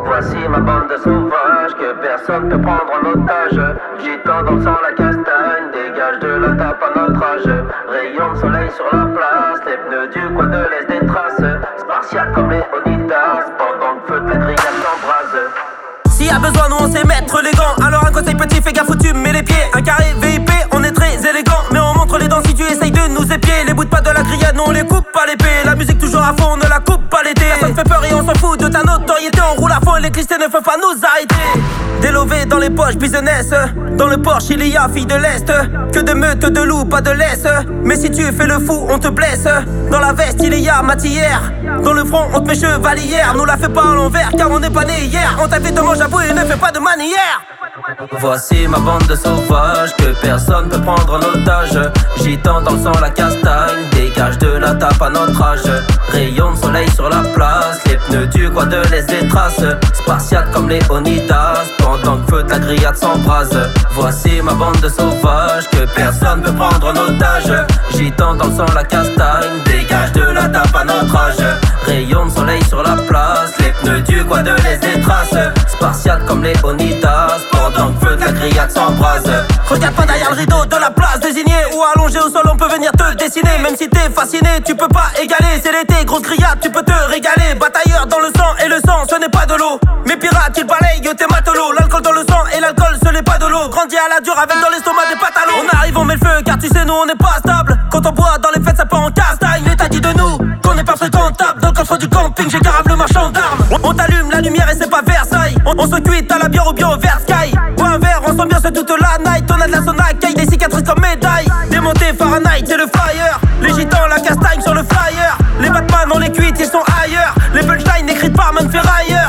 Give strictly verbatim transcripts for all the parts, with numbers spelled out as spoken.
Voici ma bande de sauvages que personne peut prendre en otage. Gitan dans le sang la castagne, dégage de la tape à notre âge. Rayon de soleil sur la place, les pneus du coin de laissent des traces. Spartiate comme les Onitas, pendant que feu de la grillade s'embrase. S'il y a besoin, nous on sait mettre les gants. Alors un conseil petit, fais gaffe où tu mets les pieds. Un carré V I P, on est très élégant. Mais on montre les dents si tu essayes de nous épier. Les bouts de pas de la grillade, nous on les coupe pas l'épée. La musique toujours à fond, on ne la coupe pas l'été. Personne fait peur et on s'en fout de ta notoriété. On roule à fond et les clichés ne peuvent pas nous arrêter. Délové dans les poches, business. Dans le Porsche, il y a fille de l'Est. Que de meutes, de loups, pas de laisse. Mais si tu fais le fou, on te blesse. Dans la veste, il y a matière. Dans le front, on te met chevalière. Nous la fait pas à l'envers, car on n'est pas né hier. On t'invite, mange à bout et ne fais pas de manière. Voici ma bande de sauvages que personne peut prendre en otage. Gitan dans le sang la castagne, dégage de la tape à notre âge. Rayon de soleil sur la place, les pneus du coin de laissent des traces. Spartiate comme les Onitas, pendant que feu de la grillade s'embrase. Voici ma bande de sauvages que personne peut prendre en otage. Gitan dans le sang la castagne, dégage de la tape à notre âge. Rayon de soleil sur la place, les pneus du coin de laissent des traces. Spartiate comme les Onitas, pendant que feu de la grillade s'embrase. Regarde pas derrière le rideau de la place désignée. Ou allongé au sol on peut venir te dessiner. Même si t'es fasciné tu peux pas égaler. C'est l'été, grosse grillade, tu peux te régaler. Batailleur dans le sang et le sang ce n'est pas de l'eau. Mais pirates ils balayent tes matelots. L'alcool dans le sang et l'alcool ce n'est pas de l'eau. Grandis à la dure avec dans l'estomac des pantalons. On arrive on met le feu car tu sais nous on n'est pas stable. Quand on boit dans les fêtes ça part en castagne. L'état dit de nous qu'on n'est pas fréquentable. Dans le coffre du camping j'ai grave le marchand d'armes. On t'allume la lumière et c'est pas Versailles. On, on se cuite à la bière ou bien au vert sky. Bois un verre, on s'ambiance toute la night. On a de la sonac, caille des cicatrices comme médaille. Démonté Fahrenheit, c'est le flyer. Les gitans, la castagne sur le flyer. Les Batman, on les cuite, ils sont ailleurs. Les punchlines écrites par Man Ferrailleur.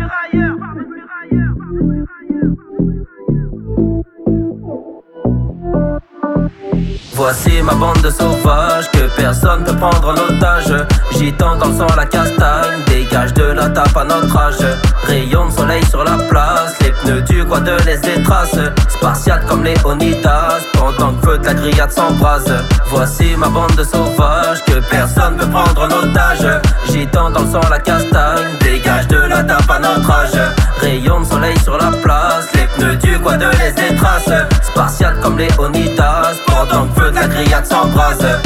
Voici ma bande de sauvages que personne peut prendre en otage. Gitan dans le sang la castagne, dégage de la tape à notre âge. Rayon de soleil sur la place, les pneus du coin de laissent des traces. Spartiate comme les Onitas, pendant que feu de la grillade s'embrase. Voici ma bande de sauvages que personne peut prendre en otage. Gitan dans le sang la castagne, dégage de la tape à notre âge. Rayon de soleil sur la place, les pneus du coin de laissent des traces. Spartiate comme les Onitas, pendant que feu de la grillade s'embrase.